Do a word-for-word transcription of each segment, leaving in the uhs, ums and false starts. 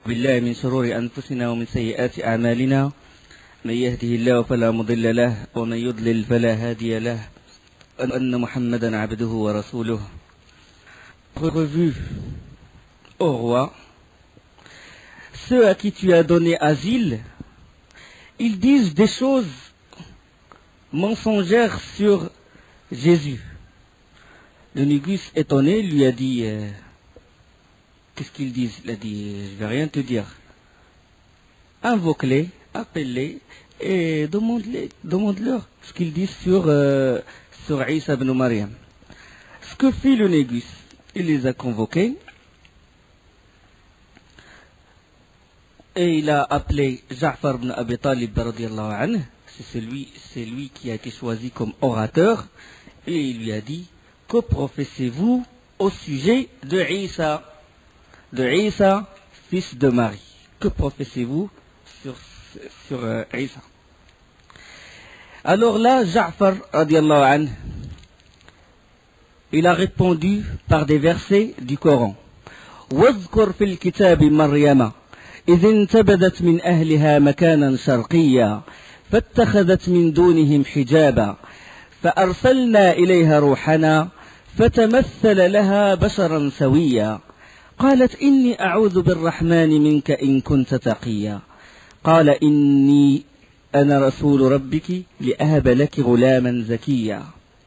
بالله من شرور أنفسنا ومن سيئات أعمالنا من يهده الله فلا مضل له ومن يضلل فلا هادي له أن محمدا عبده ورسوله. Revue au roi, ceux à qui tu as donné asile, ils disent des choses mensongères sur Jésus. Le Négus, étonné, lui a dit euh, qu'est-ce qu'ils disent? Il a dit, je vais rien te dire. Invoque-les, appelle-les et demande-les, demande-leur ce qu'ils disent sur, euh, sur Isa ibn Maryam. Ce que fit le Négus, il les a convoqués et il a appelé Ja'far ibn Abi Talib radiyallahu anhu, c'est celui, c'est lui qui a été choisi comme orateur, et il lui a dit, que professez-vous au sujet de Isa? De Isa, fils de Marie. Que professez-vous sur, sur euh, Isa? Alors là, Ja'far, radiallahu anhu, il a répondu par des versets du Coran. وَاذْكُرْ فِي الْكِتَابِ مَرْيَمَ إِذِ انْتَبَذَتْ مِنْ أَهْلِهَا مَكَانًا شَرْقِيًّا فَاتَّخَذَتْ مِنْ دُونِهِمْ حِجَابًا فَأَرْسَلْنَا إِلَيْهَا رُوحَنَا فَتَمَثَّلَ لَهَا بَشَرًا سَوِيًّا قالت إني أعوذ بالرحمن منك إن كنت تقيا قال إني أنا رسول ربك لأهب لك غلاما زكيا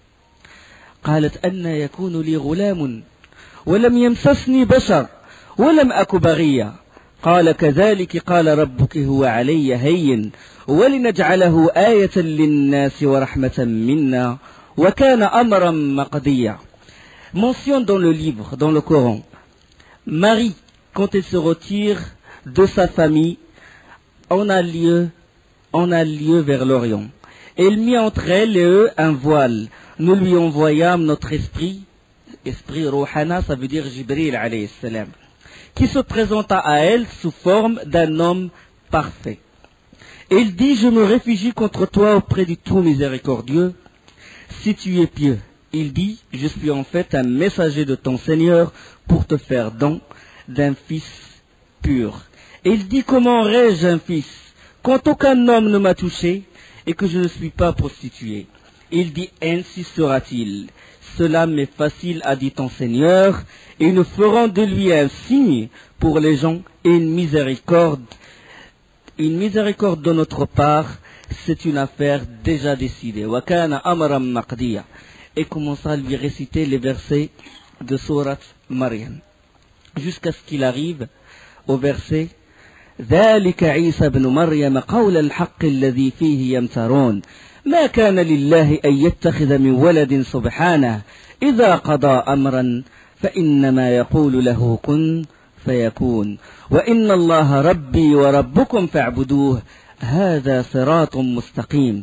قالت أن يكون لي غلام ولم يمسسني بشر ولم أك بغيا قال كذلك قال ربك هو علي هين ولنجعله آية للناس ورحمة منا وكان أمرا مقضيا. Mention dans le livre, dans le Coran, Marie, quand elle se retire de sa famille, on a lieu, on a lieu vers l'Orient. Elle mit entre elle et eux un voile. Nous lui envoyâmes notre esprit, esprit Rouhana, ça veut dire Jibril alayhi salam, qui se présenta à elle sous forme d'un homme parfait. Elle dit, je me réfugie contre toi auprès du tout miséricordieux, si tu es pieux. Il dit, je suis en fait un messager de ton Seigneur pour te faire don d'un fils pur. Et il dit, comment aurais-je un fils quand aucun homme ne m'a touché et que je ne suis pas prostitué? Il dit, ainsi sera-t-il. Cela m'est facile, a dit ton Seigneur, et nous ferons de lui un signe pour les gens et une miséricorde. Une miséricorde de notre part, c'est une affaire déjà décidée. Wa kana amran maqdiya. Et commença à lui réciter les versets de Sourate Maryam, jusqu'à ce qu'il arrive au verset ذلك عيسى بن مريم قول الحق الذي فيه يمترون ما كان لله أن يتخذ من ولد سبحانه إذا قضى أمرا فإنما يقول له كن فيكون وإن الله ربي وربكم فاعبدوه هذا صراط مستقيم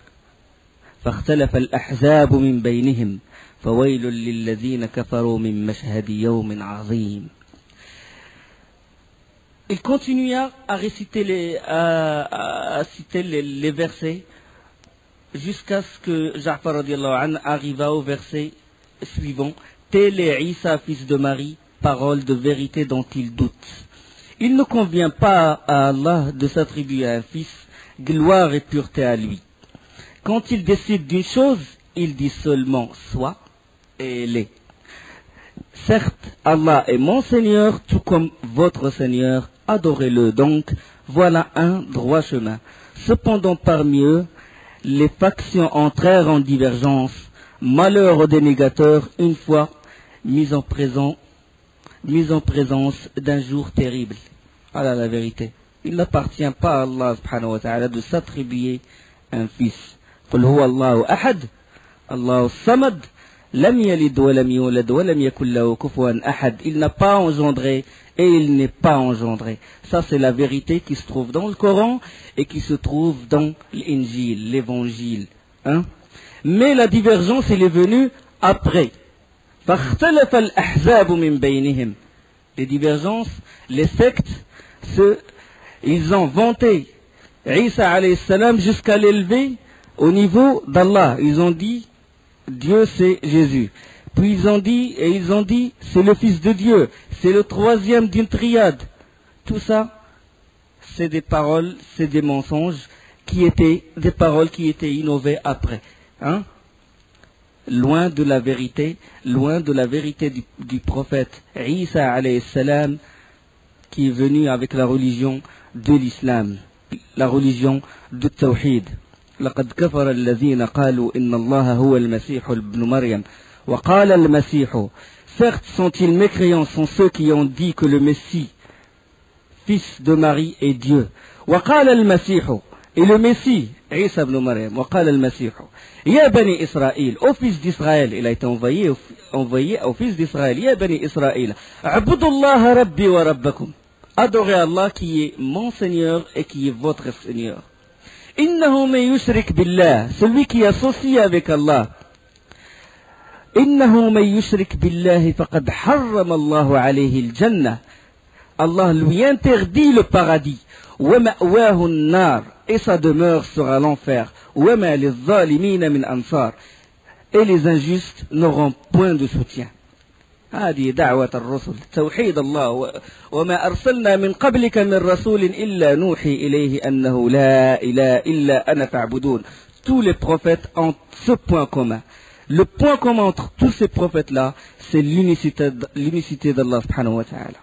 فاختلف الأحزاب من بينهم فويل للذين كفروا من مشهد يوم عظيم. Il continua à réciter les, à, à, à citer les, les versets jusqu'à ce que Ja'far radiallahu anhu arriva au verset suivant. Tel est Isa, fils de Marie, parole de vérité dont il doute. Il ne convient pas à Allah de s'attribuer un fils, gloire et pureté à lui. Quand il décide d'une chose, il dit seulement soit et elle est. Certes, Allah est mon Seigneur, tout comme votre Seigneur, adorez-le donc, voilà un droit chemin. Cependant parmi eux, les factions entrèrent en divergence, malheur aux dénégateurs une fois mis en, présent, mis en présence d'un jour terrible. Voilà la vérité. Il n'appartient pas à Allah subhanahu wa ta'ala de s'attribuer un fils. قل هو الله أحد الله الصمد لم يلد ولم يولد ولم يكن له كفوا أحد. Il n'a pas engendré et il n'est pas engendré. Ça c'est la vérité qui se trouve dans le Coran et qui se trouve dans l'Injil, l'évangile. Hein? Mais la divergence elle est venue après. فاختلف الأحزاب من بينهم. Les divergences, les sectes, ceux, ils ont vanté Isa alayhi salam jusqu'à l'élever au niveau d'Allah. Ils ont dit Dieu c'est Jésus. Puis ils ont dit, et ils ont dit c'est le fils de Dieu. C'est le troisième d'une triade. Tout ça, c'est des paroles, c'est des mensonges qui étaient des paroles qui étaient innovées après. Hein? Loin de la vérité, loin de la vérité du, du prophète Isa alayhi salam, qui est venu avec la religion de l'islam, la religion du tawhid. لقد كفر الذين قالوا إن الله هو المسيح ابن مريم وقال المسيح. Certes, sont-ils mécréants, sont ceux qui ont dit que le Messie, fils de Marie, est Dieu. وقال المسيح, et le Messie, Isa ibn Maryam, وقال المسيح يا بني إسرائيل, au fils d'Israël, il a été envoyé, envoyé au fils d'Israël, يا بني إسرائيل اعبدوا الله ربي وربكم, adorez Allah qui est mon Seigneur et qui est votre Seigneur. إنه من يشرك بالله, celui qui associe avec Allah, إنه من يشرك بالله فقد حرم الله عليه الجنة, Allah lui interdit le paradis. ومأواه النار, et sa demeure sera l'enfer. وما للظالمين من أنصار, et les injustes n'auront point de soutien. هذه دعوة الرسل توحيد الله. وما أرسلنا من قبلك من رسول إلا نوحي إليه أنه لا إله إلا أنا فاعبدون. Tous les prophètes ont ce point commun. Le point commun entre tous ces prophètes-là, c'est l'unicité, l'unicité d'Allah subhanahu wa ta'ala.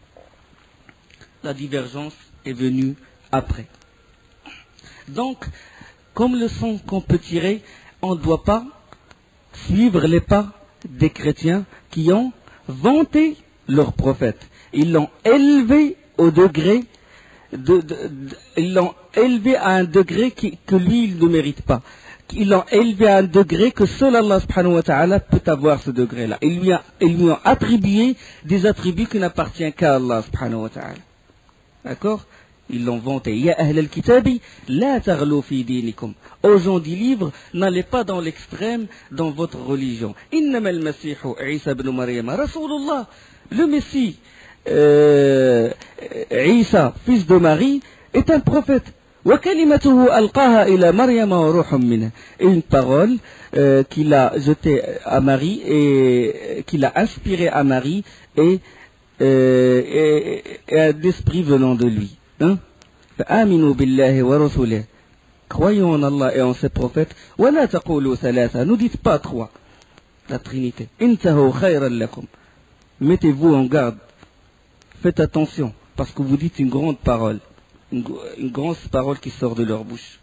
La divergence est venue après. Donc, comme leçon qu'on peut tirer, on ne doit pas suivre les pas des chrétiens qui ont vanté leur prophète. Ils l'ont élevé au degré, de, de, de, ils l'ont élevé à un degré qui, que lui, il ne mérite pas. Ils l'ont élevé à un degré que seul Allah subhanahu wa ta'ala peut avoir ce degré-là. Ils lui, a, ils lui ont attribué des attributs qui n'appartiennent qu'à Allah subhanahu wa ta'ala. D'accord? Ils l'ont vanté. Ya ahl al-kitabi, la taghlu fi dinikum. Aux gens du livre, n'allez pas dans l'extrême dans votre religion. Innama al-masihu Isa ibn Maryam Rasulullah. Le Messie, euh, Isa, fils de Marie, est un prophète. وكلمته ألقاها إلى مريم وروح منه. Et une parole euh, qu'il a jetée à Marie et qu'il a inspirée à Marie et, euh, et, et un esprit venant de lui. Hein? فآمنوا بالله ورسله. Croyons en Allah et en ses prophètes. ولا تقولوا ثلاثة. Ne dites pas trois. La Trinité. انتهوا خيرا لكم. Mettez-vous en garde. Faites attention parce que vous dites une grande parole. Une, une grande parole qui sort de leur bouche.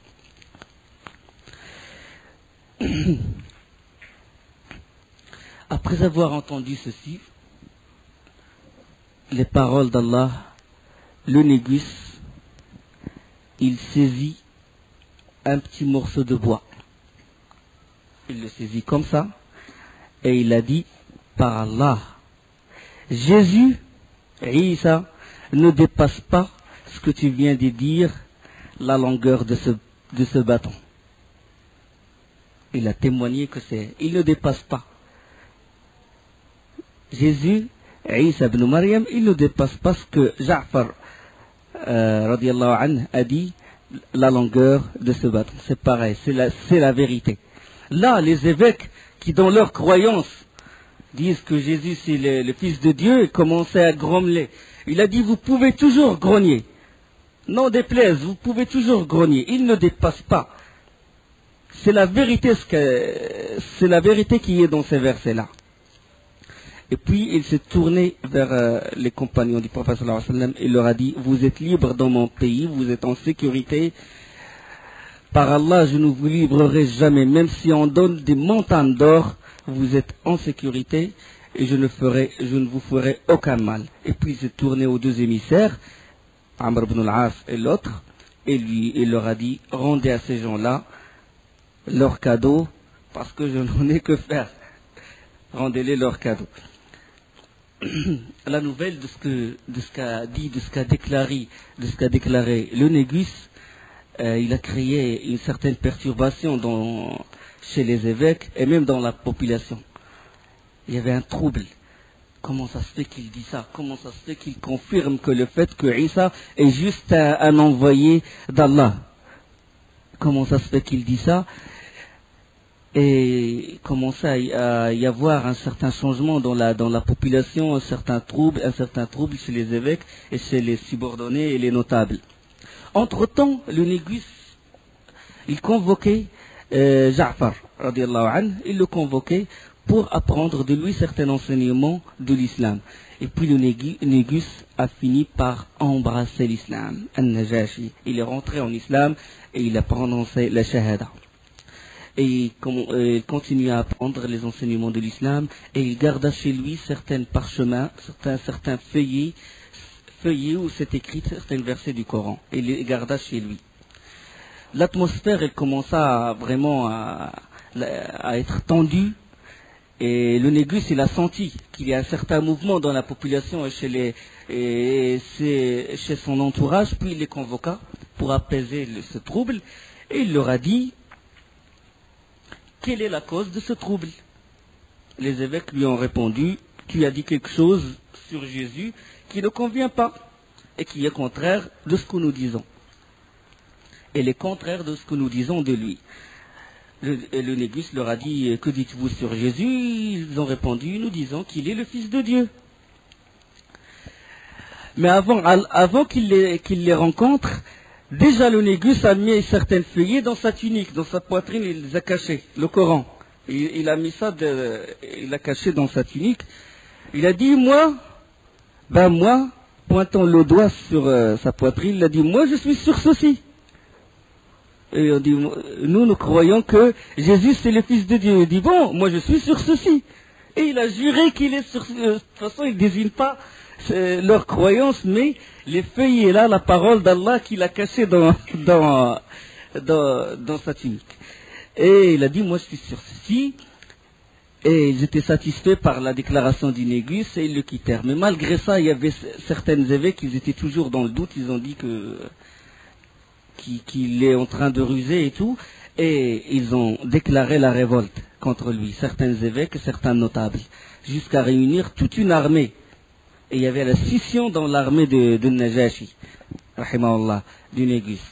Après avoir entendu ceci, les paroles d'Allah, le négus, il saisit un petit morceau de bois. Il le saisit comme ça, et il a dit, par Allah, Jésus, Isa, ne dépasse pas ce que tu viens de dire, la longueur de ce, de ce bâton. Il a témoigné que c'est, il ne dépasse pas. Jésus, Isa ibn Maryam, il ne dépasse pas ce que Ja'far, euh, radiallahu anhu, a dit, la longueur de ce bâton. C'est pareil, c'est la, c'est la vérité. Là, les évêques qui, dans leur croyance, disent que Jésus c'est le, le Fils de Dieu, commençaient à grommeler. Il a dit, vous pouvez toujours grogner. Non déplaise, vous pouvez toujours grogner. Il ne dépasse pas. C'est la vérité, ce que, c'est la vérité qui est dans ces versets-là. Et puis il s'est tourné vers euh, les compagnons du prophète sallallahu alayhi wa sallam et leur a dit, vous êtes libres dans mon pays, vous êtes en sécurité. Par Allah, je ne vous livrerai jamais, même si on donne des montagnes d'or, vous êtes en sécurité et je ne ferai, je ne vous ferai aucun mal. Et puis il s'est tourné aux deux émissaires, Amr ibn al-As et l'autre, et lui, il leur a dit, rendez à ces gens-là leurs cadeaux, parce que je n'en ai que faire. Rendez-les leurs cadeaux. La nouvelle de ce que, de ce qu'a dit, de ce qu'a déclaré, de ce qu'a déclaré le négus, euh, il a créé une certaine perturbation dans, chez les évêques et même dans la population. Il y avait un trouble. Comment ça se fait qu'il dit ça? Comment ça se fait qu'il confirme que le fait que Isa est juste un, un envoyé d'Allah? Comment ça se fait qu'il dit ça? et commençait à, à y avoir un certain changement dans la, dans la population, un certain trouble, un certain trouble chez les évêques et chez les subordonnés et les notables. Entre-temps, le Négus, il convoquait euh, Ja'far, radiallahu anhu, il le convoquait pour apprendre de lui certains enseignements de l'islam. Et puis le Négus a fini par embrasser l'islam, An-Najashi. Il est rentré en islam et il a prononcé la shahada. Et il euh, continue à apprendre les enseignements de l'islam et il garda chez lui certains parchemins, certains, certains feuillets, feuillets où c'est écrit certains versets du Coran. Et il les garda chez lui. L'atmosphère, elle commença à, vraiment à, à être tendue. Et le Négus, il a senti qu'il y a un certain mouvement dans la population et chez, les, et chez son entourage, puis il les convoqua pour apaiser le, ce trouble, et il leur a dit quelle est la cause de ce trouble. Les évêques lui ont répondu, tu as dit quelque chose sur Jésus qui ne convient pas et qui est contraire de ce que nous disons. Et est contraire de ce que nous disons de lui. Le, le Négus leur a dit, que dites-vous sur Jésus? Ils ont répondu, nous disons qu'il est le Fils de Dieu. Mais avant, avant qu'il les, qu'il les rencontre, déjà le Négus a mis certaines feuillets dans sa tunique, dans sa poitrine, il les a cachés, le Coran. Il, il a mis ça, de, il l'a caché dans sa tunique. Il a dit, moi, ben moi, pointant le doigt sur euh, sa poitrine, il a dit, moi je suis sur ceci. Et on dit, nous, nous croyons que Jésus c'est le Fils de Dieu. Il dit, bon, moi je suis sur ceci. Et il a juré qu'il est sur... De toute façon, il ne désigne pas euh, leur croyance, mais les feuillets là, la parole d'Allah qu'il a cachée dans, dans, dans, dans sa tunique. Et il a dit, moi je suis sur ceci. Et ils étaient satisfaits par la déclaration du Négus et ils le quittèrent. Mais malgré ça, il y avait certains évêques qui étaient toujours dans le doute. Ils ont dit que... qu'il est en train de ruser et tout, et ils ont déclaré la révolte contre lui, certains évêques et certains notables, jusqu'à réunir toute une armée. Et il y avait la scission dans l'armée de, de Najashi, rahimahullah, du Négus.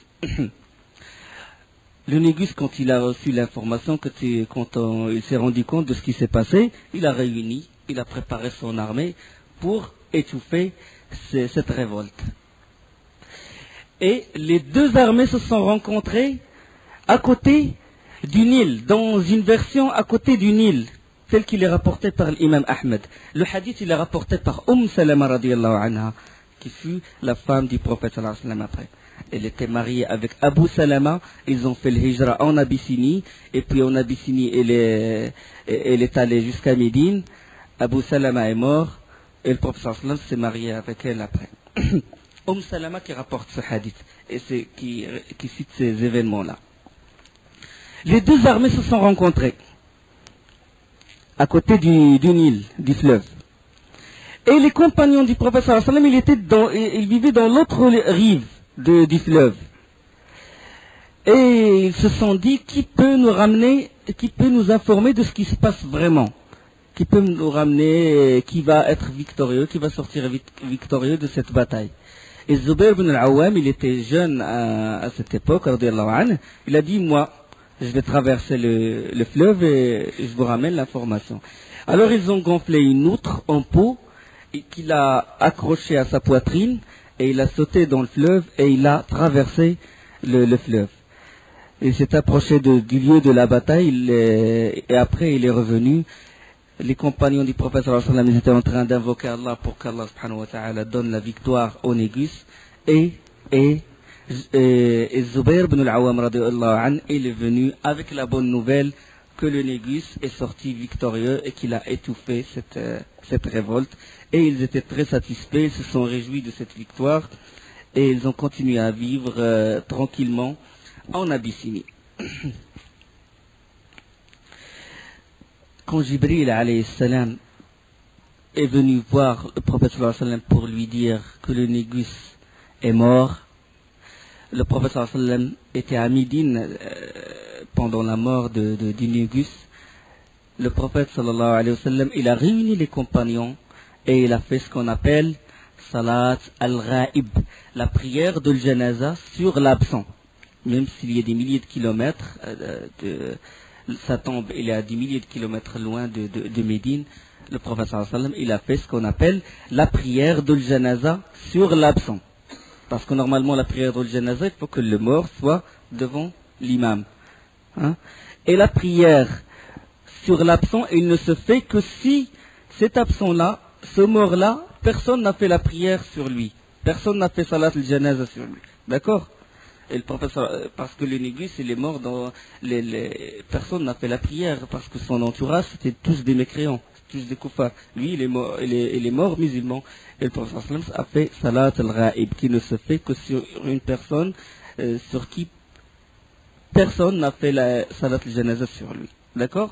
Le Négus, quand il a reçu l'information, quand on, il s'est rendu compte de ce qui s'est passé, il a réuni, il a préparé son armée pour étouffer ces, cette révolte. Et les deux armées se sont rencontrées à côté du Nil, dans une version à côté du Nil, tel qu'il est rapporté par l'imam Ahmed. Le hadith, il est rapporté par Umm Salama radiallahu anha, qui fut la femme du prophète sallallahu alayhi wa sallam après. Elle était mariée avec Abu Salama, ils ont fait le hijra en Abyssinie, et puis en Abyssinie, elle est, elle est allée jusqu'à Médine. Abu Salama est mort, et le prophète sallallahu alayhi wa sallam s'est marié avec elle après. Umm Salama qui rapporte ce hadith et c'est, qui, qui cite ces événements-là. Les deux armées se sont rencontrées à côté du, du Nil, du fleuve. Et les compagnons du prophète sallallahu alayhi wa sallam, ils, dans, ils vivaient dans l'autre rive de, du fleuve. Et ils se sont dit, qui peut nous ramener, qui peut nous informer de ce qui se passe vraiment? Qui peut nous ramener, qui va être victorieux, qui va sortir victorieux de cette bataille? Et Zubair ibn al-Awwam, il était jeune à, à cette époque, radiyallahu anhu. Il a dit, moi, je vais traverser le, le fleuve et je vous ramène l'information. Alors ils ont gonflé une outre en peau qu'il a accrochée à sa poitrine et il a sauté dans le fleuve et il a traversé le, le fleuve. Il s'est approché de, du lieu de la bataille il est, et après il est revenu. Les compagnons du prophète sallallahu alayhi wa sallam, ils étaient en train d'invoquer Allah pour qu'Allah subhanahu wa ta'ala donne la victoire au Négus. Et, et, et, et Zubair ibn al-Awwam radiallahu anhu, il est venu avec la bonne nouvelle que le Négus est sorti victorieux et qu'il a étouffé cette, euh, cette révolte. Et ils étaient très satisfaits, ils se sont réjouis de cette victoire et ils ont continué à vivre euh, tranquillement en Abyssinie. Quand Jibril alayhi salam est venu voir le prophète sallallahu alayhi wa sallam pour lui dire que le Négus est mort, le prophète sallallahu alayhi wa sallam était à Médine euh, pendant la mort de, de, du Négus. Le prophète sallallahu alayhi wa sallam, il a réuni les compagnons et il a fait ce qu'on appelle Salat al-Ghaib, la prière de l'Janaza sur l'absent. Même s'il y a des milliers de kilomètres euh, de sa tombe il est à des milliers de kilomètres loin de, de, de Médine, le prophète sallallahu alayhi wa sallam, il a fait ce qu'on appelle la prière de janaza sur l'absent. Parce que normalement la prière de janaza, il faut que le mort soit devant l'imam. Hein? Et la prière sur l'absent, il ne se fait que si cet absent-là, ce mort-là, personne n'a fait la prière sur lui. Personne n'a fait salat al-janaza sur lui. D'accord? Et le prophète, parce que les négus, il est mort dans les, les personne n'a fait la prière parce que son entourage c'était tous des mécréants, tous des koufars. Lui, il est mort, il est, il est mort musulman. Et le prophète a fait salat al-ghaib qui ne se fait que sur une personne euh, sur qui personne n'a fait la salat al-janaza sur lui. D'accord?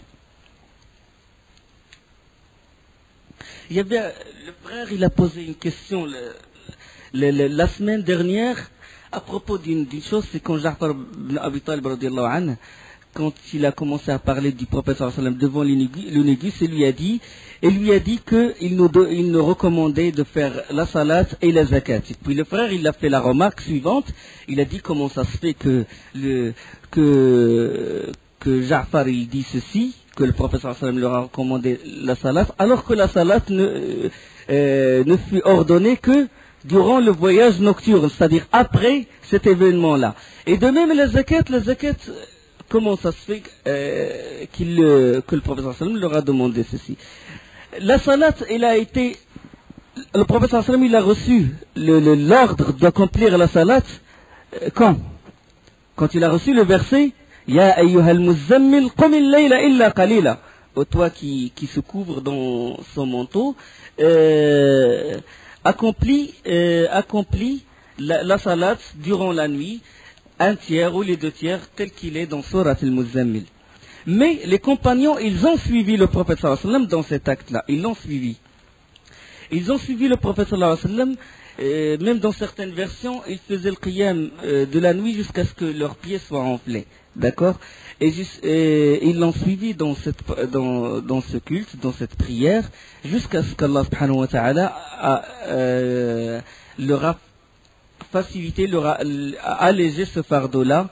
Il y avait le frère, il a posé une question le, le, le, la semaine dernière à propos d'une chose, c'est quand Ja'far ibn Abi Talib radiyallahu anhu, quand il a commencé à parler du prophète sallallahu alayhi wa sallam devant le négus, il lui a dit, il lui a dit qu'il nous, il nous recommandait de faire la salat et la zakat. Et puis le frère, il a fait la remarque suivante, il a dit comment ça se fait que le que que Ja'far il dit ceci, que le prophète sallallahu alayhi wa sallam leur a recommandé la salat, alors que la salat ne euh, ne fut ordonnée que durant le voyage nocturne, c'est-à-dire après cet événement-là. Et de même la zakat, la zakat, comment ça se fait euh, qu'il, euh, que le prophète sallallahu alayhi wa sallam leur a demandé ceci? La salat, il a été, le prophète sallallahu alayhi wa sallam, il a reçu le, le, l'ordre d'accomplir la salat euh, quand? Quand il a reçu le verset Ya ayyuhal muzammil qum al-layla illa qalila. Ô toi qui, qui se couvre dans son manteau, euh, accomplit, euh, accomplit la, la salat durant la nuit, un tiers ou les deux tiers, tel qu'il est dans Surat al-Muzammil. Mais les compagnons, ils ont suivi le prophète sallallahu alayhi wa sallam dans cet acte-là. Ils l'ont suivi. Ils ont suivi le prophète sallallahu alayhi wa sallam, euh, même dans certaines versions, ils faisaient le qiyam euh, de la nuit jusqu'à ce que leurs pieds soient enflés. D'accord? Et, juste, et ils l'ont suivi dans, cette, dans, dans ce culte, dans cette prière, jusqu'à ce qu'Allah subhanahu wa ta'ala a, euh, leur a facilité, leur a, a allégé ce fardeau-là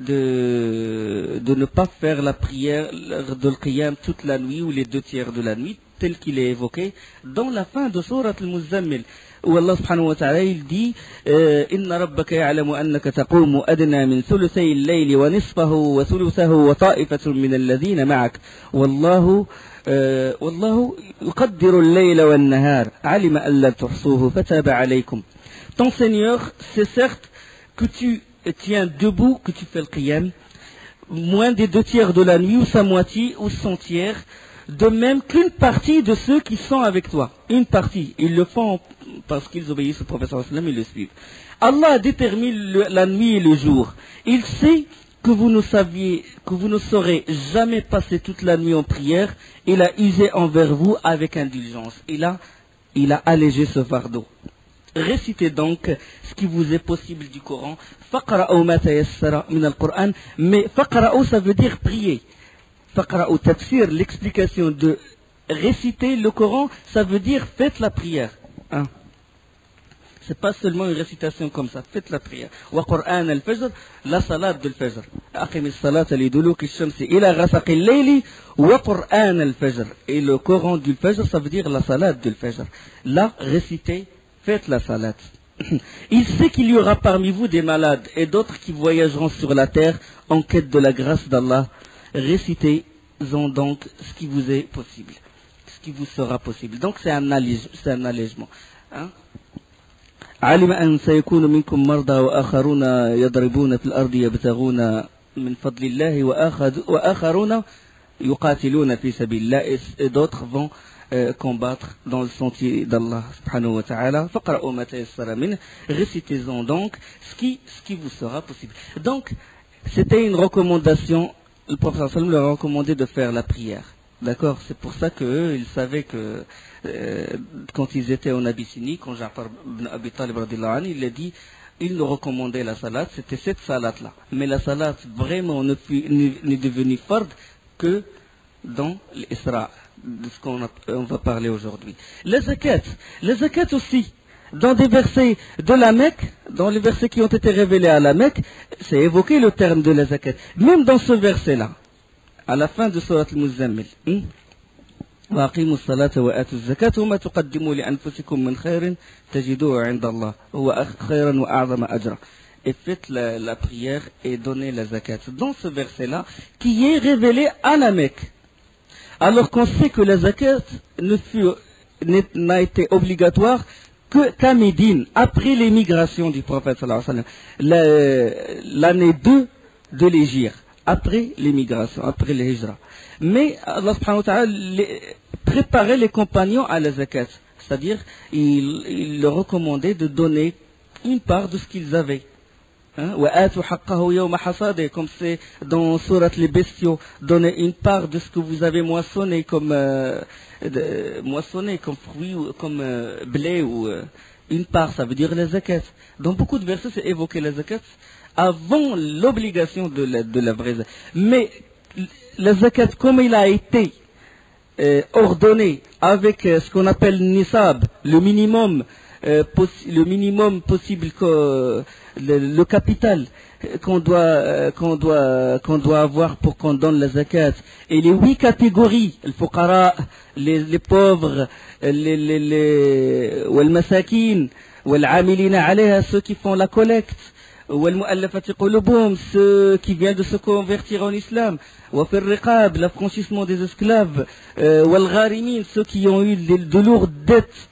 de, de ne pas faire la prière de l'qiyam toute la nuit ou les deux tiers de la nuit, tel qu'il est évoqué dans la fin de Surat al-Muzammil. Où Allah subhanahu wa ta'ala il dit Inna rabbaka ya'lamu annaka taqumu adna min thuluthay al-layli wa nisfahu wa thuluthahu wa ta'ifatun min alladhina ma'ak wallahu wallahu yuqaddiru al-layla wan-nahar 'alima an la tuhsuhu fataba 'alaykum. Ton Seigneur, c'est certes que tu tiens debout, que tu fais le qiyam moins des deux tiers de la nuit ou sa moitié ou son tiers, de même qu'une partie de ceux qui sont avec toi. Une partie, ils le font parce qu'ils obéissent au prophète sallallahu alayhi wa sallam, ils le suivent. Allah détermine le, la nuit et le jour. Il sait que vous ne saviez, que vous ne saurez jamais passer toute la nuit en prière. Il a usé envers vous avec indulgence. Il a, il a allégé ce fardeau. Récitez donc ce qui vous est possible du Coran. Faqra'u ma tayassara min al-Qur'an. Mais faqra'u, ça veut dire prier. Faqra'u tafsir, l'explication de réciter le Coran, ça veut dire faites la prière. Hein? C'est pas seulement une récitation comme ça, faites la prière. Wa Qur'an al-Fajr, la salat de al-Fajr. Aqim as-salat li duluki ash-shamsi ila ghasaqi al-layli wa Qur'an al-Fajr. Et le Coran du Fajr, ça veut dire la salat de al-Fajr. Là, récitez, faites la salat. Il sait qu'il y aura parmi vous des malades et d'autres qui voyageront sur la terre en quête de la grâce d'Allah. Récitez-en donc ce qui vous est possible, ce qui vous sera possible. Donc c'est un, allège, c'est un allègement. Hein? علم أن سيكون منكم مرضى وآخرون يضربون في الأرض يبتغون من فضل الله وآخرون يقاتلون في سبيل الله. Et d'autres vont euh, combattre dans le sentier d'Allah subhanahu wa ta'ala. فقرأوا ما تيسر منه. Récitez-en donc ce qui, ce qui vous sera possible. Donc c'était une recommandation. Le prophète sallallahu alayhi wa sallam leur a recommandé de faire la prière. D'accord? C'est pour ça qu'eux, ils savaient que euh, quand ils étaient en Abyssinie, quand Ja'far ibn Abi Talib radiyallahu anhu, il a dit, il nous recommandait la salat, c'était cette salat-là. Mais la salat, vraiment, n'est devenue fard que dans l'Isra, de ce qu'on a, on va parler aujourd'hui. Les zakat, les zakat aussi, dans des versets de la Mecque, dans les versets qui ont été révélés à la Mecque, c'est évoqué le terme de la zakat. Même dans ce verset-là, à la fin de Surat al-Muzammil. وأقيموا الصلاة وآتوا الزكاة وما تقدموا لأنفسكم من خير تجدوه عند الله هو خيرا وأعظم أجرا. Et faites la, la prière et donnez la zakat. Dans ce verset-là, qui est révélé à la Mecque. Alors qu'on sait que la zakat ne fut, n'a été obligatoire que qu'à Médine, après l'émigration du prophète sallallahu alayhi wa sallam, l'année deux de l'Hégire, après l'émigration, après le Hijra. Mais Allah subhanahu wa ta'ala préparait les compagnons à la zakat, c'est-à-dire il, il leur recommandait de donner une part de ce qu'ils avaient. Hein? Comme c'est dans Surat les Bestiaux, donner une part de ce que vous avez moissonné comme euh, de, moissonné comme fruit ou comme euh, blé ou euh, une part, ça veut dire la zakat. Dans beaucoup de versets, c'est évoqué la zakat avant l'obligation de la, de la vraie zakat. Mais la zakat, comme il a été euh, ordonné avec euh, ce qu'on appelle nisab, le minimum, euh, le minimum possible que euh, le, le capital qu'on doit, euh, qu'on doit, qu'on doit avoir pour qu'on donne la zakat, et les huit catégories, le fuqara, les, les pauvres, les, les, les, wal masakin, wal amilina alayha, ceux qui font la collecte, ceux qui viennent de se convertir en islam, l'affranchissement des esclaves, ceux qui ont eu de lourdes dettes,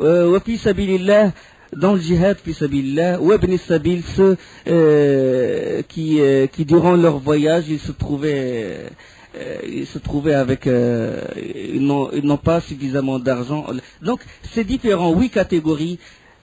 dans le djihad, ceux qui, qui durant leur voyage ils se trouvaient, ils se trouvaient avec, ils n'ont pas suffisamment d'argent. Donc ces différents huit catégories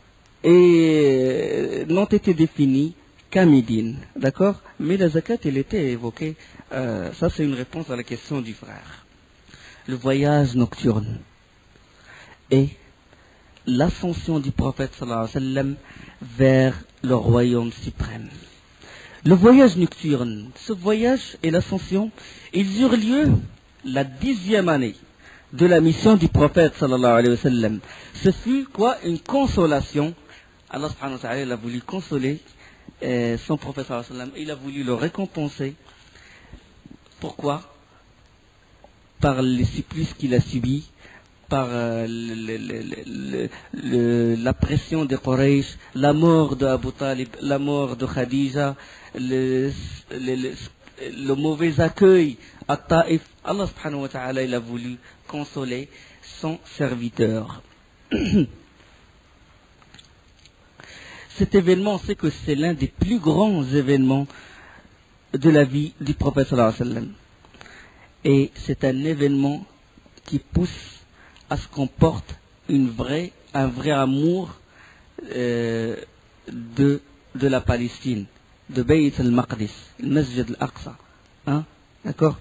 et n'ont été définis qu'à Médine, d'accord? Mais la zakat, elle était évoquée. Euh, ça, c'est une réponse à la question du frère. Le voyage nocturne et l'ascension du prophète sallallahu alayhi wa sallam vers le royaume suprême. Le voyage nocturne, ce voyage et l'ascension, ils eurent lieu la dixième année de la mission du prophète sallallahu alayhi wa sallam. Ce fut quoi? Une consolation. Allah subhanahu wa ta'ala, il a voulu consoler euh, son prophète sallallahu alayhi wa sallam, il a voulu le récompenser. Pourquoi? Par les supplices qu'il a subis, par euh, le, le, le, le, la pression des Quraysh, la mort de Abu Talib, la mort de Khadija, le, le, le mauvais accueil à Taïf. Allah subhanahu wa ta'ala, il a voulu consoler son serviteur. Cet événement, c'est que c'est l'un des plus grands événements de la vie du prophète sallallahu alayhi wa sallam. Et c'est un événement qui pousse à ce qu'on porte une vraie, un vrai amour euh, de, de la Palestine, de Bayt al-Maqdis, le Masjid al-Aqsa. Hein? D'accord?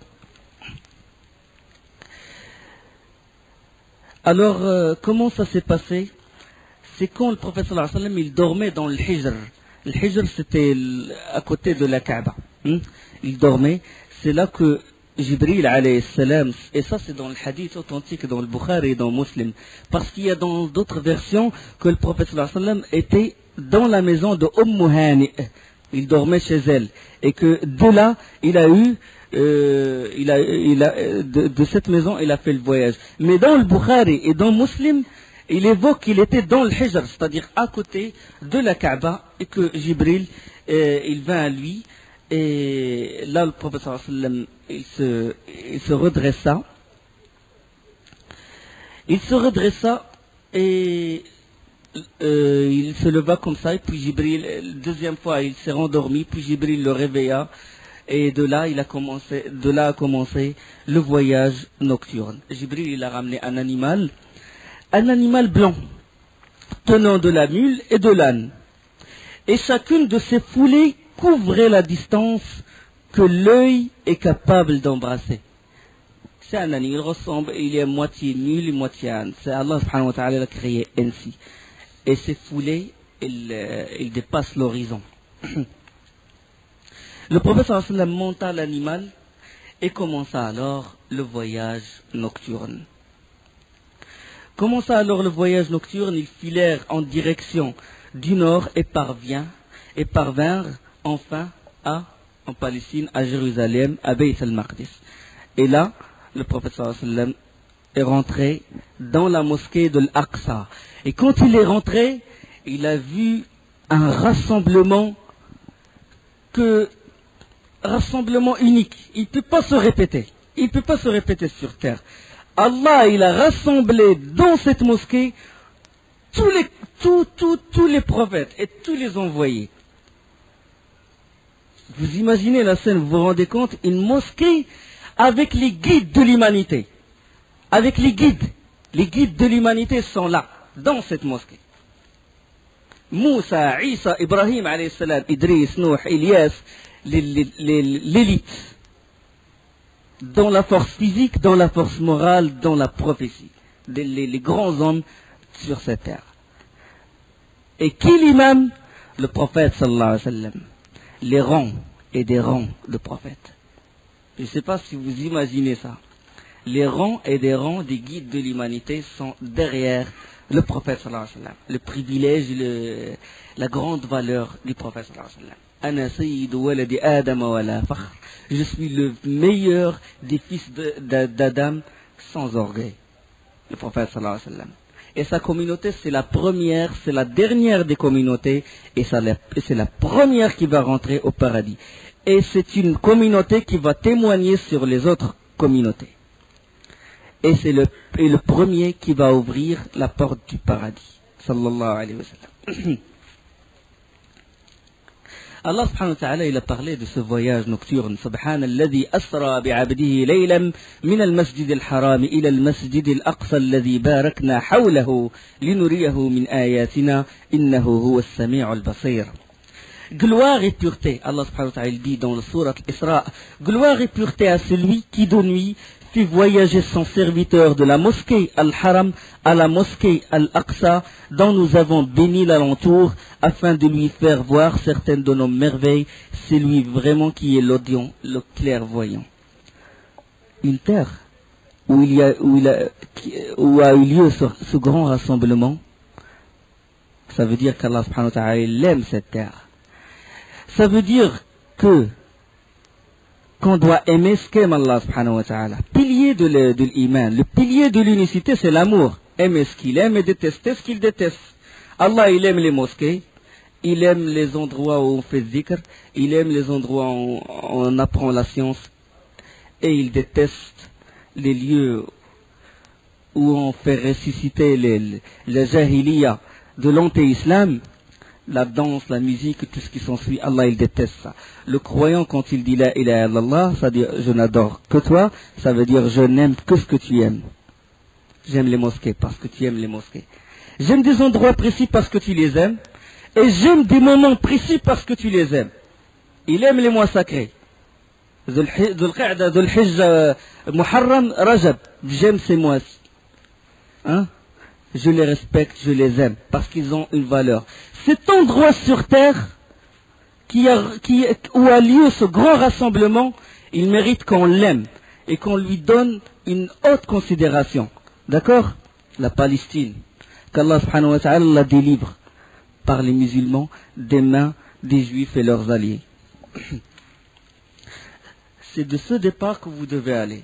Alors, euh, comment ça s'est passé? C'est quand le prophète sallallahu alayhi wa sallam, il dormait dans le Hijr. Le Hijr, c'était à côté de la Kaaba. Hein? Il dormait. C'est là que Jibril alayhi salam, et ça c'est dans le hadith authentique, dans le Bukhari et dans Muslim, parce qu'il y a dans d'autres versions que le prophète sallallahu alayhi wa sallam était dans la maison de Umm Hani. Il dormait chez elle. Et que de là, il a eu, euh, il a, il a, de, de cette maison, il a fait le voyage. Mais dans le Bukhari et dans Muslim, il évoque qu'il était dans le Hijr, c'est-à-dire à côté de la Kaaba, et que Jibril, euh, il vint à lui, et là le prophète sallallahu alayhi wa sallam, il se, il se redressa, il se redressa, et euh, il se leva comme ça, et puis Jibril, deuxième fois, il s'est rendormi, puis Jibril le réveilla, et de là, il a commencé, de là a commencé le voyage nocturne. Jibril, il a ramené un animal, un animal blanc, tenant de la mule et de l'âne. Et chacune de ces foulées couvrait la distance que l'œil est capable d'embrasser. C'est un animal, il ressemble, il est moitié mule et moitié âne. C'est Allah subhanahu wa ta'ala l'a créé ainsi. Et ces foulées, ils, euh, ils dépassent l'horizon. Le prophète sallallahu alayhi wa sallam monta l'animal et commença alors le voyage nocturne. Commença alors le voyage nocturne, ils filèrent en direction du nord et parvient, et parvinrent enfin à, en Palestine, à Jérusalem, à Bayt al-Maqdis. Et là, le prophète sallallahu alayhi wa sallam est rentré dans la mosquée de l'Aqsa. Et quand il est rentré, il a vu un rassemblement que rassemblement unique. Il ne peut pas se répéter. Il ne peut pas se répéter sur terre. Allah, il a rassemblé dans cette mosquée tous les, tous, tous, tous les prophètes et tous les envoyés. Vous imaginez la scène, vous vous rendez compte? Une mosquée avec les guides de l'humanité. Avec les guides. Les guides de l'humanité sont là, dans cette mosquée. Moussa, Isa, Ibrahim, alayhi salam, Idriss, Nouh, Ilyas, l'élite. Dans la force physique, dans la force morale, dans la prophétie. Les, les, les grands hommes sur cette terre. Et qui l'imam? Le prophète sallallahu alayhi wa sallam. Les rangs et des rangs de prophètes. Je ne sais pas si vous imaginez ça. Les rangs et des rangs des guides de l'humanité sont derrière le prophète sallallahu alayhi wa sallam. Le privilège, le, la grande valeur du prophète sallallahu alayhi wa sallam. Ana sayyidu waladi Adam wa la fakhr. Je suis le meilleur des fils d'Adam sans orgueil. Le prophète sallallahu alayhi wa sallam. Et sa communauté, c'est la première, c'est la dernière des communautés, et, ça, et c'est la première qui va rentrer au paradis. Et c'est une communauté qui va témoigner sur les autres communautés. Et c'est le, et le premier qui va ouvrir la porte du paradis. Sallallahu alayhi wa sallam. Allah subhanahu wa ta'ala, il a parlé de ce voyage nocturne. Subhanalladhi asra bi'abdihi laylan min al-masjid al-haram ila al-masjid al-aqsa alladhi barakna hawlahu linuriyahu min ayatina innahu huwa as-sami'u al-basir. Gloire et pureté, Allah subhanahu wa ta'ala dit dans le sourate Isra, gloire et pureté à celui qui de nuit fit voyager son serviteur de la mosquée Al-Haram à la mosquée Al-Aqsa, dont nous avons béni l'alentour, afin de lui faire voir certaines de nos merveilles. C'est lui vraiment qui est l'audient, le clairvoyant. Une terre où il y a, où il a, où a eu lieu ce, ce grand rassemblement, ça veut dire qu'Allah subhanahu wa ta'ala, il aime cette terre. Ça veut dire que qu'on doit aimer ce qu'aime Allah subhanahu wa ta'ala. Pilier de l'iman, le pilier de l'unicité, c'est l'amour. Aimer ce qu'il aime et détester ce qu'il déteste. Allah, il aime les mosquées, il aime les endroits où on fait zikr, il aime les endroits où on apprend la science, et il déteste les lieux où on fait ressusciter les, les jahiliya de l'anté-islam. La danse, la musique, tout ce qui s'ensuit, Allah il déteste ça. Le croyant, quand il dit la ilaha illallah, ça veut dire je n'adore que toi, ça veut dire je n'aime que ce que tu aimes. J'aime les mosquées parce que tu aimes les mosquées. J'aime des endroits précis parce que tu les aimes, et j'aime des moments précis parce que tu les aimes. Il aime les mois sacrés. Dhul Qa'da, Dhul Hijja, Muharram, Rajab. J'aime ces mois. Hein? Je les respecte, je les aime, parce qu'ils ont une valeur. Cet endroit sur terre, qui a, qui, où a lieu ce grand rassemblement, il mérite qu'on l'aime, et qu'on lui donne une haute considération. D'accord? La Palestine, qu'Allah subhanahu wa ta'ala la délivre par les musulmans des mains des juifs et leurs alliés. C'est de ce départ que vous devez aller.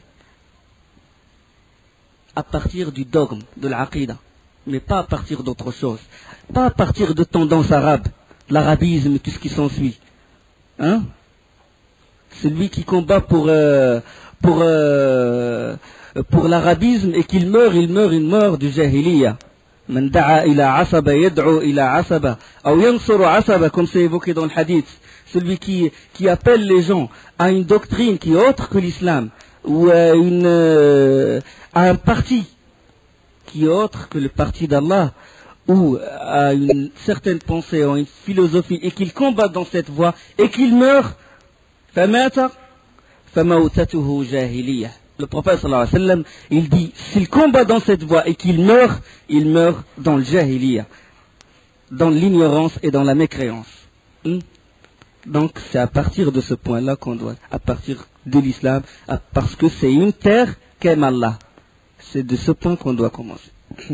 À partir du dogme, de l'aqida. Mais pas à partir d'autre chose. Pas à partir de tendances arabes, l'arabisme, tout ce qui s'ensuit. Hein? Celui qui combat pour, euh, pour, euh, pour l'arabisme et qu'il meurt, il meurt une mort du jahiliya. Man da'a ila asaba yad'u ila asaba, ou yansuru asaba, comme c'est évoqué dans le hadith. Celui qui, qui appelle les gens à une doctrine qui est autre que l'islam, ou à, une, euh, à un parti qui est autre que le parti d'Allah, ou à une certaine pensée, ou une philosophie, et qu'il combat dans cette voie, et qu'il meurt, famata, famautatuhu jahiliya. Le prophète sallallahu alayhi wa sallam, il dit, s'il combat dans cette voie et qu'il meurt, il meurt dans le jahiliya, dans l'ignorance et dans la mécréance. Hmm? Donc c'est à partir de ce point-là qu'on doit, à partir de l'islam, parce que c'est une terre qu'aime Allah. C'est de ce point qu'on doit commencer.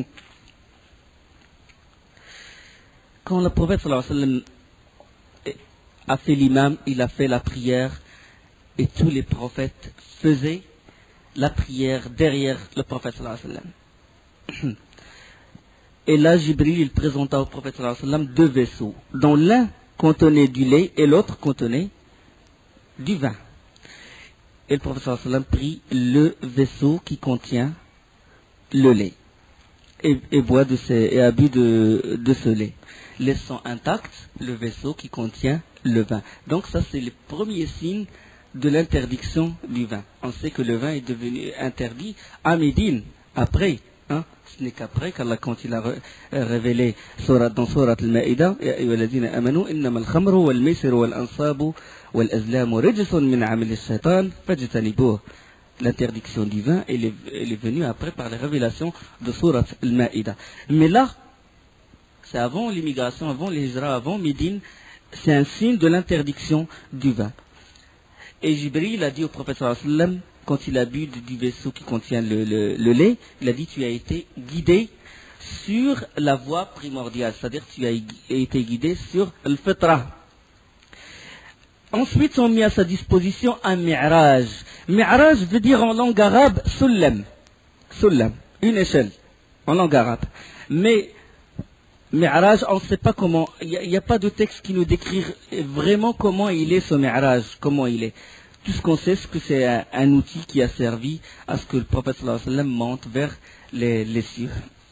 Quand le prophète sallallahu alayhi wa sallam a fait l'imam, il a fait la prière, et tous les prophètes faisaient, la prière derrière le prophète sallallahu alayhi wa sallam. Et là, Jibril, il présenta au prophète sallallahu alayhi wa sallam deux vaisseaux, dont l'un contenait du lait et l'autre contenait du vin. Et le prophète sallallahu alayhi wa sallam prit le vaisseau qui contient le lait et, et boit de ce, et a bu de, de ce lait, laissant intact le vaisseau qui contient le vin. Donc ça, c'est le premier signe de l'interdiction du vin. On sait que le vin est devenu interdit à Médine, après. Hein, ce n'est qu'après qu'Allah, quand il a re, révélé surat, dans Surat Al-Ma'ida, Ya ayyuhalladhina amanu, innama al-khamru wal-maisiru wal-ansabu wal-azlamu rijsun min amali ash-shaytan fajtanibuh. L'interdiction du vin, elle est, elle est venue après par les révélations de Surat Al-Ma'ida. Mais là, c'est avant l'immigration, avant les hijra, avant Médine, c'est un signe de l'interdiction du vin. Et Jibril a dit au prophète sallallahu alayhi wa sallam, quand il a bu du vaisseau qui contient le, le, le lait, il a dit, tu as été guidé sur la voie primordiale, c'est-à-dire tu as été guidé sur le fitra. Ensuite, on met à sa disposition un mi'raj. Mi'raj veut dire en langue arabe sullam, sullam, une échelle, en langue arabe. Mais mi'raj, on ne sait pas comment, il n'y a, a pas de texte qui nous décrit vraiment comment il est ce mi'raj, comment il est. Tout ce qu'on sait, c'est que c'est un, un outil qui a servi à ce que le prophète sallallahu alayhi wa sallam monte vers les, les cieux.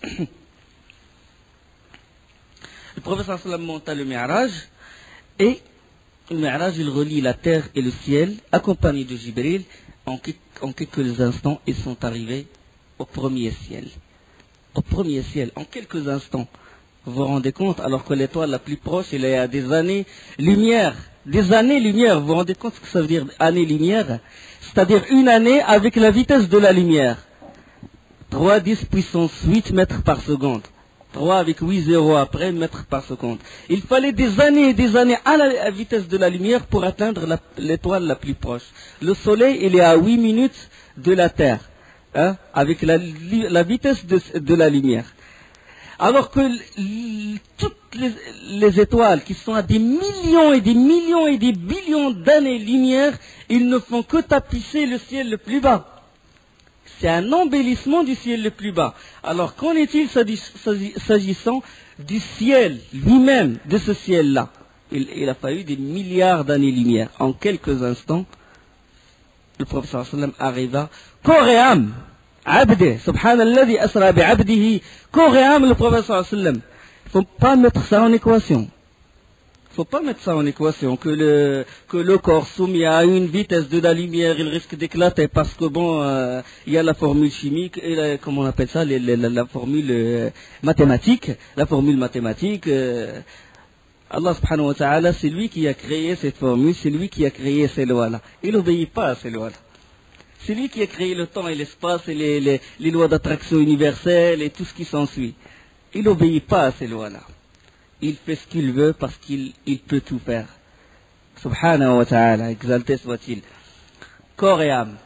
Le prophète sallallahu alayhi wa sallam monta le mi'raj, et le mi'raj, il relie la terre et le ciel, accompagné de Jibril. En, en quelques instants, ils sont arrivés au premier ciel. Au premier ciel, en quelques instants. Vous vous rendez compte, alors que l'étoile la plus proche, elle est à des années-lumière. Des années-lumière, vous vous rendez compte ce que ça veut dire, années-lumière? C'est-à-dire une année avec la vitesse de la lumière. trois, dix puissance huit mètres par seconde. trois avec huit zéros après, mètres par seconde. Il fallait des années et des années à la vitesse de la lumière pour atteindre la, l'étoile la plus proche. Le soleil, il est à huit minutes de la Terre, hein, avec la, la vitesse de, de la lumière. Alors que toutes les, les étoiles qui sont à des millions et des millions et des billions d'années-lumière, ils ne font que tapisser le ciel le plus bas. C'est un embellissement du ciel le plus bas. Alors qu'en est-il s'agissant du ciel lui-même, de ce ciel-là? il, il a fallu des milliards d'années-lumière. En quelques instants, le prophète sallallahu alayhi wa sallam arriva corps et âme. Abde, subhanalladhi asra bi abdihi, corps et âme, le prophète sallallahu alayhi wa sallam. Il ne faut pas mettre ça en équation. Il ne faut pas mettre ça en équation, que le, que le corps soumis à une vitesse de la lumière, il risque d'éclater parce que bon, euh, il y a la formule chimique, et la, comment on appelle ça, les, les, la, la formule euh, mathématique, la formule mathématique, euh, Allah subhanahu wa ta'ala, c'est lui qui a créé cette formule, c'est lui qui a créé ces lois-là. Il n'obéit pas à ces lois-là. C'est lui qui a créé le temps et l'espace et les, les, les lois d'attraction universelle et tout ce qui s'ensuit. Il n'obéit pas à ces lois-là. Il fait ce qu'il veut parce qu'il il peut tout faire. Subhanahu wa ta'ala, exalté soit-il. Corps et âme.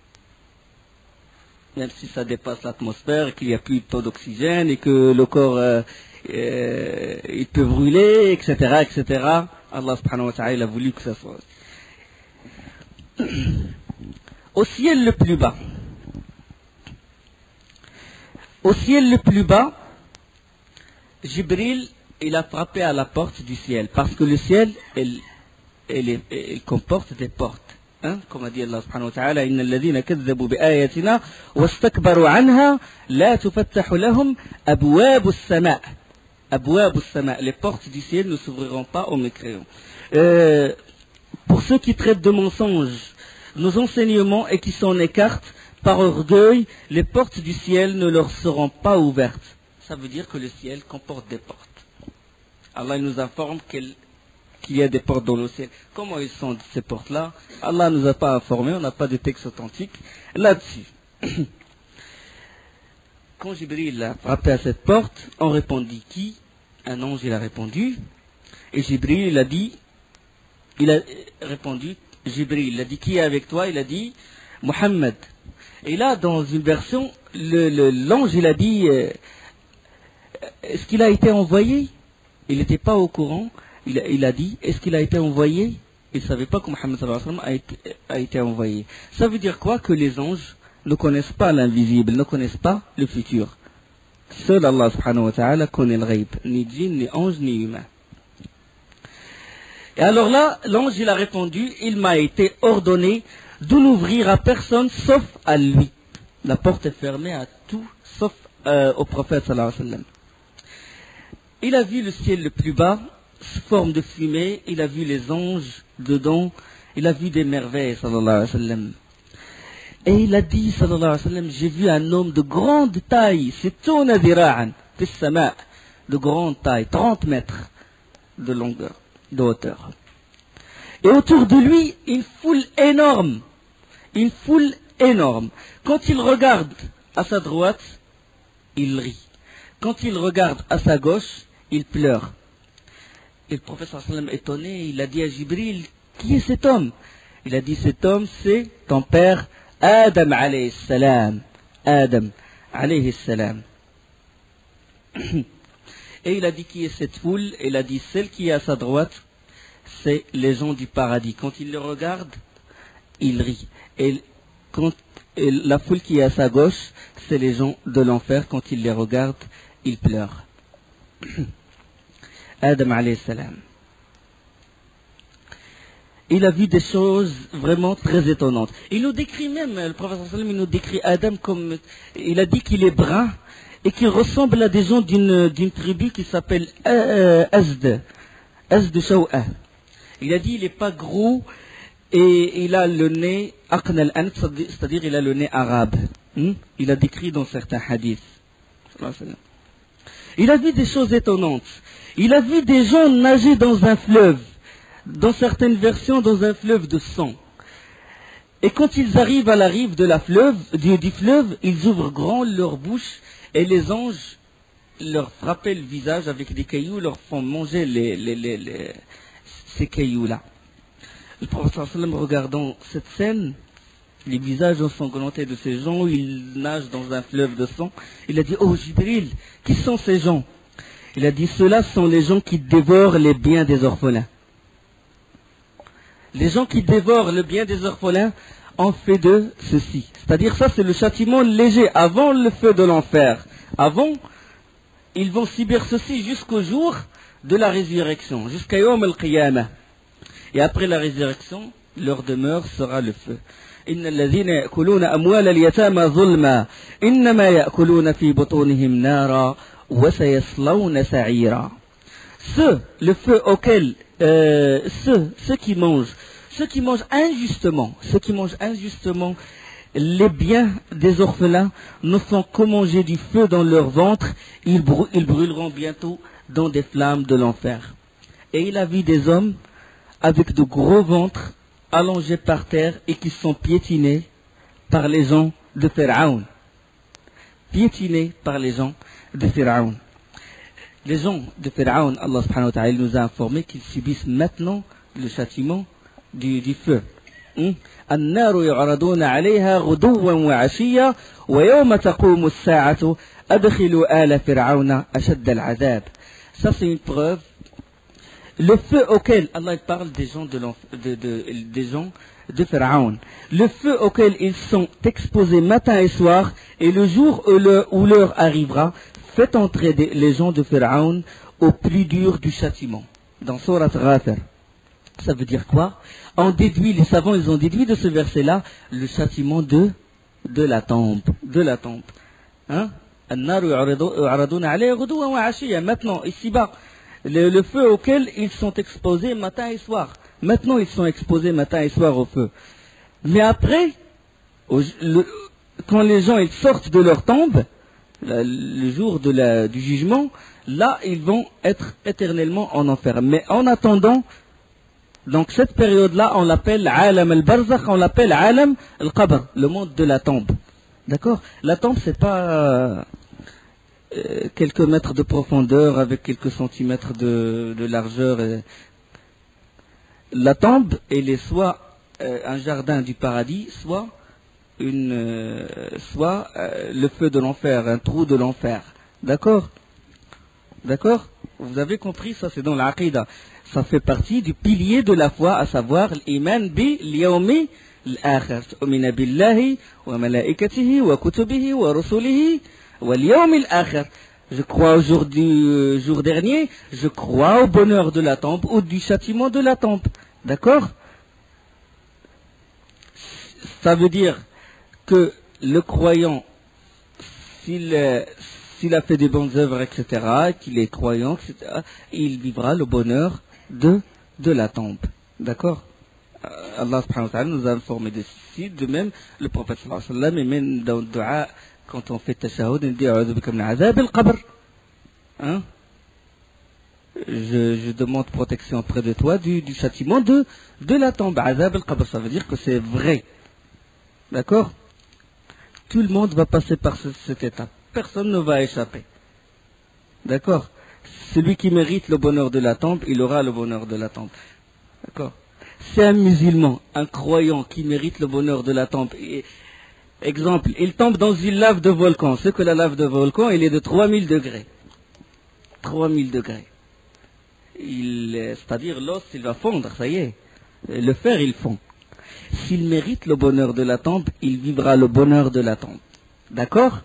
Même si ça dépasse l'atmosphère, qu'il n'y a plus de taux d'oxygène et que le corps, euh, euh, il peut brûler, et cetera, et cetera. Allah subhanahu wa ta'ala, il a voulu que ça soit. Au ciel le plus bas. Au ciel le plus bas, Jibril, il a frappé à la porte du ciel, parce que le ciel, il, il, il, il comporte des portes. Hein? Comme a dit Allah subhanahu wa ta'ala, إن الذين كذبوا بآياتنا واستكبروا عنها لا تفتح لهم أبواب السماء. أبواب السماء. Les portes du ciel ne s'ouvriront pas aux mécréants. Euh, pour ceux qui traitent de mensonges nos enseignements et qui s'en écartent par orgueil, les portes du ciel ne leur seront pas ouvertes. Ça veut dire que le ciel comporte des portes. Allah nous informe qu'il y a des portes dans le ciel. Comment ils sont ces portes-là? Allah ne nous a pas informés, on n'a pas de texte authentique là-dessus. Quand Jibril a frappé à cette porte, on répondit qui? Un ange, il a répondu. Et Jibril, il a dit, il a répondu, Jibril, il a dit qui est avec toi? Il a dit Muhammad. Et là, dans une version, le, le, l'ange, il a dit euh, est-ce qu'il a été envoyé? Il n'était pas au courant. Il a, il a dit est-ce qu'il a été envoyé? Il ne savait pas que Muhammad sallallahu alayhi wa sallam a été, a été envoyé. Ça veut dire quoi? Que les anges ne connaissent pas l'invisible, ne connaissent pas le futur. Seul Allah subhanahu wa ta'ala connaît le ghaib, ni djinn, ni ange, ni humain. Et alors là, l'ange il a répondu, il m'a été ordonné de n'ouvrir à personne sauf à lui. La porte est fermée à tout sauf euh, au prophète sallallahu alayhi wa sallam. Il a vu le ciel le plus bas, forme de fumée, il a vu les anges dedans, il a vu des merveilles sallallahu alayhi wa sallam. Et il a dit sallallahu alayhi wa sallam, j'ai vu un homme de grande taille, sittuna dira'an, fis sama', de grande taille, trente mètres de longueur, de hauteur. Et autour de lui, une foule énorme, une foule énorme. Quand il regarde à sa droite, il rit. Quand il regarde à sa gauche, il pleure. Et le prophète sallallahu alayhi wa sallam, étonné, il a dit à Jibril, qui est cet homme? Il a dit, cet homme, c'est ton père Adam alayhi salam. Adam alayhi salam. Et il a dit, qui est cette foule? Il a dit, celle qui est à sa droite, c'est les gens du paradis. Quand il le regarde, il rit. Et quand et la foule qui est à sa gauche, c'est les gens de l'enfer. Quand il les regarde, il pleure. Adam alayhi salam. Il a vu des choses vraiment très étonnantes. Il nous décrit même, le prophète sallallahu alayhi wa sallam, il nous décrit Adam comme, il a dit qu'il est brun et qu'il ressemble à des gens d'une d'une tribu qui s'appelle euh, Azd, Azd Shaw'a. Il a dit il n'est pas gros et il a le nez aqn al-anf, c'est-à-dire il a le nez arabe. Hmm? Il a décrit dans certains hadiths. Il a vu des choses étonnantes. Il a vu des gens nager dans un fleuve. Dans certaines versions, dans un fleuve de sang. Et quand ils arrivent à la rive de la fleuve, du, du fleuve, ils ouvrent grand leur bouche et les anges leur frappaient le visage avec des cailloux, leur font manger les, les, les, les, ces cailloux-là. Le prophète sallallahu alayhi wa sallam, regardant cette scène, les visages ensanglantés de ces gens, ils nagent dans un fleuve de sang. Il a dit, oh Jibril, qui sont ces gens? Il a dit, ceux-là sont les gens qui dévorent les biens des orphelins. Les gens qui dévorent le bien des orphelins ont fait de ceci. C'est-à-dire ça, c'est le châtiment léger avant le feu de l'enfer. Avant, ils vont subir ceci jusqu'au jour de la résurrection, jusqu'à Yawm al-Qiyamah. Et après la résurrection, leur demeure sera le feu. إن الذين يأكلون أموال اليتامى ظلما إنما يأكلون في بطونهم نارا وسيصلون سعيرا. Ceux, le feu auquel euh, ceux, ceux qui mangent, ceux qui mangent injustement, ceux qui mangent injustement les biens des orphelins ne font que manger du feu dans leur ventre, ils, brû- ils brûleront bientôt dans des flammes de l'enfer. Et il a vu des hommes avec de gros ventres allongés par terre et qui sont piétinés par les gens de Pharaon. Piétinés par les gens de Pharaon. Les gens de Pharaon, Allah subhanahu wa ta'ala nous a informé qu'ils subissent maintenant le châtiment du, du feu. النار يعرضون عليها غدوا وعشيا ويوم تقوم الساعة أدخلوا آل فرعون أشد العذاب. Ça c'est une preuve. Le feu auquel Allah parle des gens de, de, de, des gens de Pharaon. Le feu auquel ils sont exposés matin et soir, et le jour où, le, où l'heure arrivera, fait entrer des, les gens de Pharaon au plus dur du châtiment. Dans Surat Ghafir. Ça veut dire quoi? On déduit, les savants, ils ont déduit de ce verset-là le châtiment de, de la tombe. De la tombe. Hein? Maintenant, ici-bas, le, le feu auquel ils sont exposés matin et soir. Maintenant, ils sont exposés matin et soir au feu. Mais après, au, le, quand les gens ils sortent de leur tombe, le, le jour de la, du jugement, là, ils vont être éternellement en enfer. Mais en attendant, donc cette période-là, on l'appelle Alam al-Barzakh, on l'appelle Alam al-Qabr, le monde de la tombe. D'accord? La tombe, c'est pas euh, quelques mètres de profondeur avec quelques centimètres de, de largeur. Et... La tombe, elle est soit euh, un jardin du paradis, soit une, euh, soit euh, le feu de l'enfer, un trou de l'enfer. D'accord? D'accord? Vous avez compris, ça c'est dans l'Aqidah. Ça fait partie du pilier de la foi, à savoir l'iman bi l'yawmi الآخر تؤمن بالله وملائكته وكتبه ورسله واليوم الآخر. Je crois au jour du jour dernier, je crois au bonheur de la tombe ou du châtiment de la tombe. D'accord? Ça veut dire que le croyant, s'il, s'il a fait des bonnes œuvres, et cetera, qu'il est croyant, et cetera, il vivra le bonheur de, de la tombe. D'accord? Allah subhanahu wa ta'ala nous a informé de ceci. De même, le prophète sallallahu alayhi wa sallam, et même dans le dua, quand on fait tashahhud, on dit a'udhu bika min azab al-qabr. Hein? Je, je demande protection auprès de toi du, du châtiment de, de la tombe. Azab al-qabr, ça veut dire que c'est vrai. D'accord? Tout le monde va passer par ce, cette étape. Personne ne va échapper. D'accord? Celui qui mérite le bonheur de la tombe, il aura le bonheur de la tombe. D'accord? C'est un musulman, un croyant qui mérite le bonheur de la tombe. Et, exemple, il tombe dans une lave de volcan. C'est que la lave de volcan, elle est de trois mille degrés. trois mille degrés. Il, c'est-à-dire l'os, il va fondre, ça y est. Le fer, il fond. S'il mérite le bonheur de la tombe, il vivra le bonheur de la tombe. D'accord?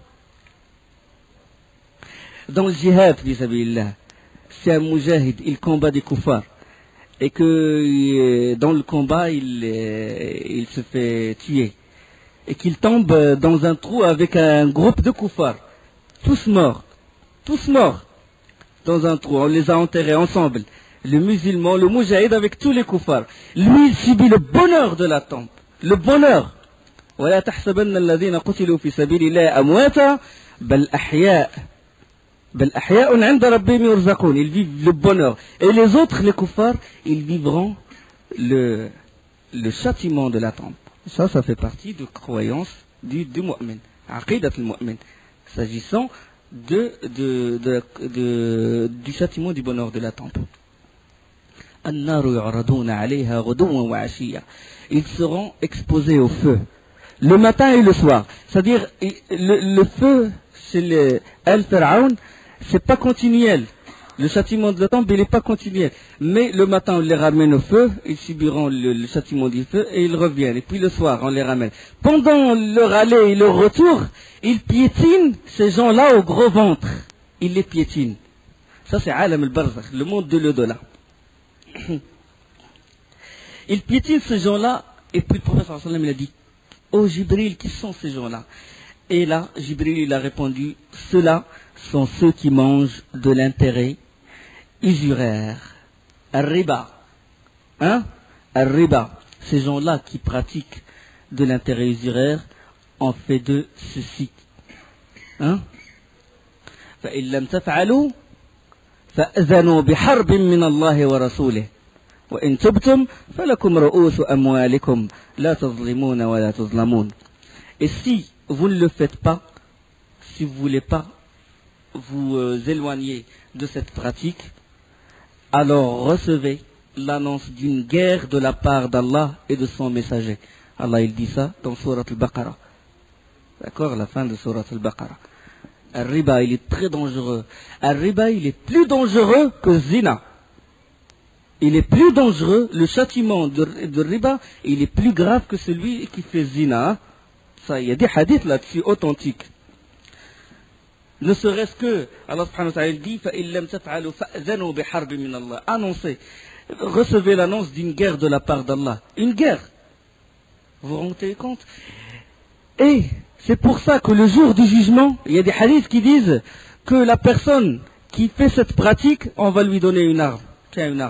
Dans le jihad, bismillah, c'est un mujahid, il combat des kuffars. Et que dans le combat, il, il se fait tuer. Et qu'il tombe dans un trou avec un groupe de kuffars. Tous morts. Tous morts. Dans un trou. On les a enterrés ensemble. Le musulman, le mujahid avec tous les kuffars. Lui, il subit le bonheur de la tombe. Le bonheur. وَلَا تَحْسَبَنَّ الَّذِينَ قُتِلُوا فِي سَبِيلِ اللَّهِ أَمْوَاتًا بَلْ أَحْيَاءٌ بَلْ أَحْيَاءٌ عِنْدَ رَبِّهِمْ يُرْزَقُونَ. Ils vivent le bonheur. Et les autres, les kuffars, ils vivront le, le châtiment de la tombe. Ça, ça fait partie de croyance du, du mu'min. Aqidat al-mu'min. S'agissant de, de, de, de, du châtiment du bonheur de la tombe. Ils seront exposés au feu le matin et le soir. C'est-à-dire, le, le feu chez les Al-Fir'aun, c'est pas continuel. Le châtiment de la tombe, il n'est pas continuel. Mais le matin, on les ramène au feu, ils subiront le, le châtiment du feu et ils reviennent. Et puis le soir, on les ramène. Pendant leur aller et leur retour, ils piétinent ces gens-là au gros ventre. Ils les piétinent. Ça, c'est Alam al-Barzakh, le monde de l'au-delà. Ils piétinent ces gens-là, et puis le prophète sallallahu alayhi wa sallam, il a dit, oh Jibril, qui sont ces gens-là? Et là, Jibril, il a répondu, ceux-là sont ceux qui mangent de l'intérêt usuraire. Al-riba. Hein? Al-riba. Ces gens-là qui pratiquent de l'intérêt usuraire en fait de ceci. Hein? فإن لم تفعلوا فأذنوا بحرب من الله ورسوله وإن تبتم فلكم رؤوس أموالكم لا تظلمون ولا تظلمون. Et si vous ne le faites pas, si vous ne voulez pas vous euh, éloigner de cette pratique, alors recevez l'annonce d'une guerre de la part d'Allah et de son messager. Allah il dit ça dans Surat al-Baqarah. D'accord, la fin de Surat al-Baqarah. Al-Riba, il est très dangereux. Al-Riba, il est plus dangereux que Zina. Il est plus dangereux, le châtiment de, de Riba, il est plus grave que celui qui fait Zina. Ça, il y a des hadiths là-dessus authentiques. Ne serait-ce que, Allah subhanahu wa ta'ala dit, فَإِن لَمْ تَفْعَلُوا فَأْذَنُوا بِحَرْبٍ مِّنَ اللَّهِ. Annoncez, recevez l'annonce d'une guerre de la part d'Allah. Une guerre. Vous vous rendez compte? Et c'est pour ça que le jour du jugement, il y a des hadiths qui disent que la personne qui fait cette pratique, on va lui donner une arme. Tiens, une arme.